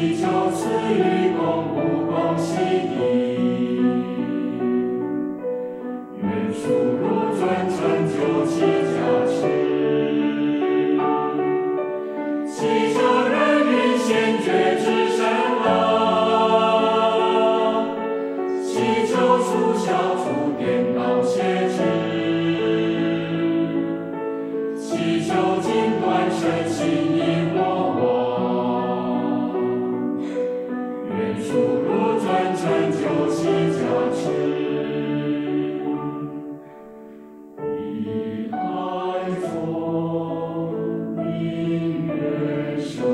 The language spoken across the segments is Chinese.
祈求赐予公不公喜地，愿属如尊成就其加持，祈求人云先觉之神乐，祈求除消除颠倒邪智，祈求尽断身心疑惑我，愿属如尊成就其加持。以爱中明月升，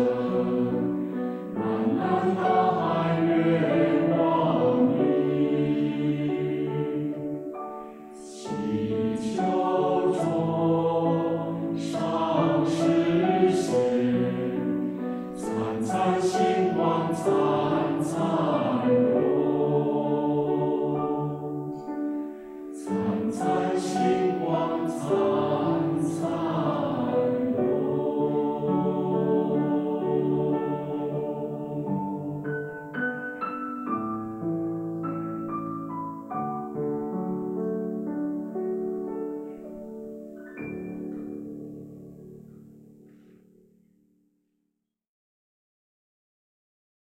蓝蓝大海月光明，祈求中上实现，灿灿星